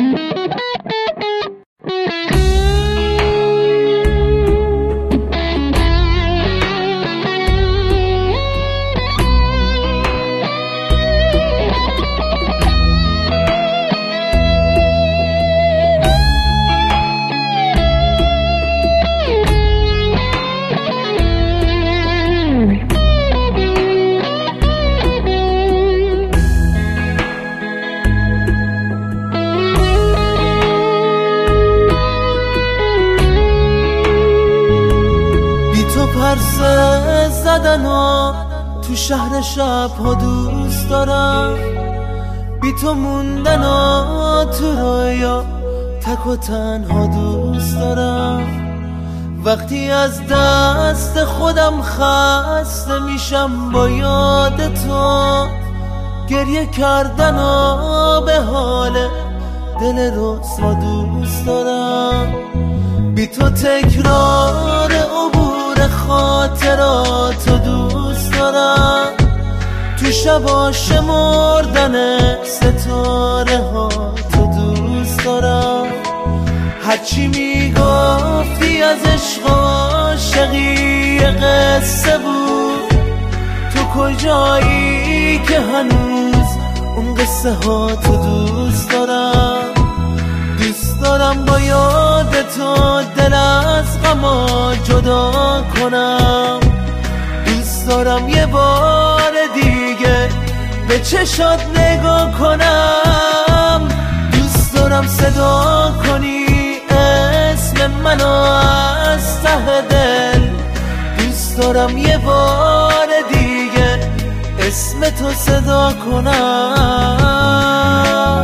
پرسه زدن ها تو شهر شب ها دوست دارم، بی تو موندن ها تو رویا تک و تنها دوست دارم. وقتی از دست خودم خسته میشم با یاد تو، گریه کردن ها به حال دل رسوا دوست دارم. بی تو تکرار عبور خاطراتو دوست دارم، تو شبا شمردن ستاره ها تو دوست دارم. هرچی میگفتی از عشق عاشقی قصه بود، تو کجایی که هنوز اون قصه ها تو دوست دارم. دوست دارم با یاد تو دل از غما جدا کنم، دوست دارم یه بار دیگه به چشات نگاه کنم. دوست دارم صدا کنی اسم منو از ته دل، دوست دارم یه بار دیگه اسم تو صدا کنم.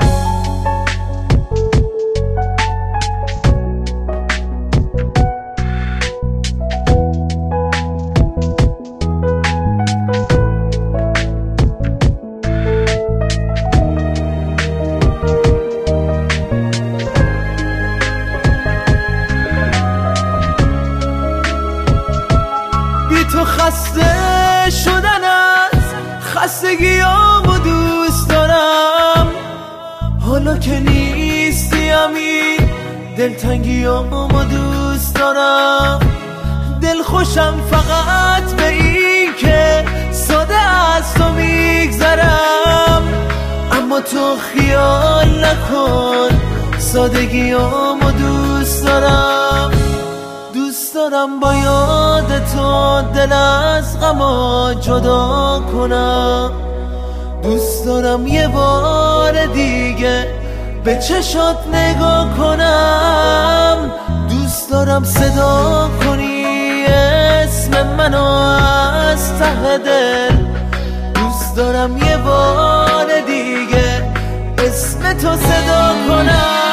تو خسته شدن از خستگیامو دوست دارم، حالا که نیستی همین دلتنگیامو دوست دارم. دل خوشم فقط به این که ساده از تو میگذرم، اما تو خیال نکن سادگیامو دوست دارم. دوست دارم با یاد تو دل از غما جدا کنم، دوست دارم یه بار دیگه به چشات نگاه کنم. دوست دارم صدا کنی اسم منو از ته دل، دوست دارم یه بار دیگه اسم تو صدا کنم.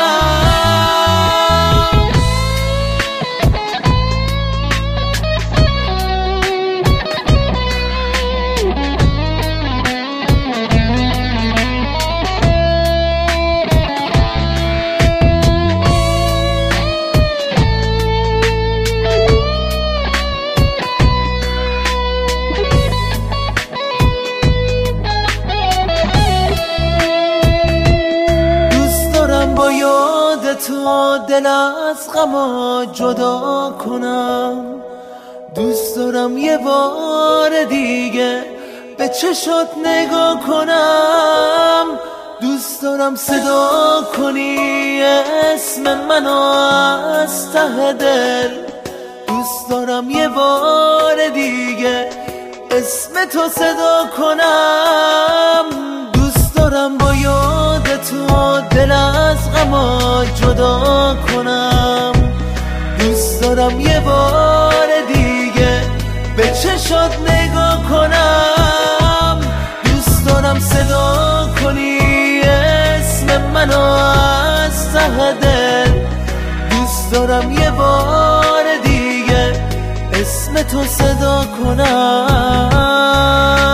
با یاد تو دل از غما جدا کنم، دوست دارم یه بار دیگه به چشات نگاه کنم. دوست دارم صدا کنی اسم منو از ته دل، دوست دارم یه بار دیگه اسم تو صدا کنم. دوست دارم با یاد تو دل از غما جدا کنم، دوست دارم یه بار دیگه به چشات نگاه کنم. دوست دارم صدا کنی اسم منو از ته دل، دوست دارم یه بار دیگه اسم تو صدا کنم.